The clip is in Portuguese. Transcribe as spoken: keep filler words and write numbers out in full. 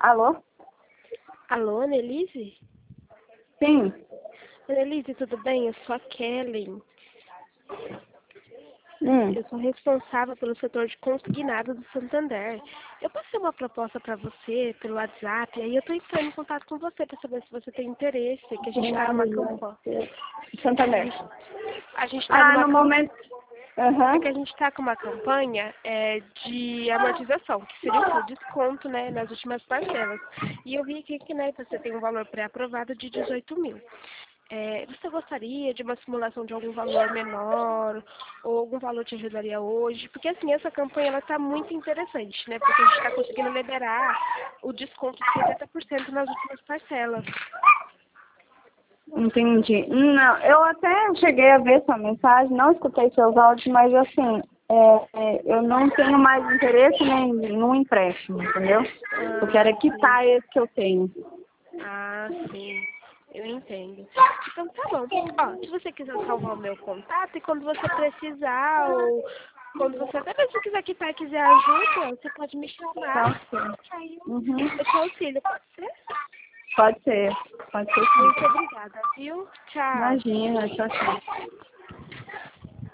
Alô? Alô, Annelise? Sim. Annelise, tudo bem? Eu sou a Kelly. Hum. Eu sou responsável pelo setor de consignado do Santander. Eu passei uma proposta para você pelo WhatsApp, e aí eu estou entrando em contato com você para saber se você tem interesse, que a gente está numa campanha. Santander. A gente está Ah, numa no campanha. momento... Aham. É que a gente está com uma campanha é, de amortização, que seria o quê? Desconto, né, nas últimas parcelas. E eu vi aqui que, né, você tem um valor pré-aprovado de dezoito mil. É, você gostaria de uma simulação de algum valor menor, ou algum valor te ajudaria hoje? Porque, assim, essa campanha ela está muito interessante, né? Porque a gente está conseguindo liberar o desconto de setenta por cento nas últimas parcelas. Entendi. Não, eu até cheguei a ver sua mensagem, não escutei seus áudios, mas assim, é, é, eu não tenho mais interesse nem no empréstimo, entendeu? Eu quero é Ah, quitar esse que eu tenho. Ah, sim. Eu entendo. Então tá bom. Ó, se você quiser salvar o meu contato e quando você precisar ou quando você até mesmo quiser quitar e quiser ajuda, você pode me chamar. Pode ser. Uhum. Eu te auxílio, pode ser? Pode ser. Pode ser Muito sim. obrigada, viu? Tchau. Imagina, tchau, tchau.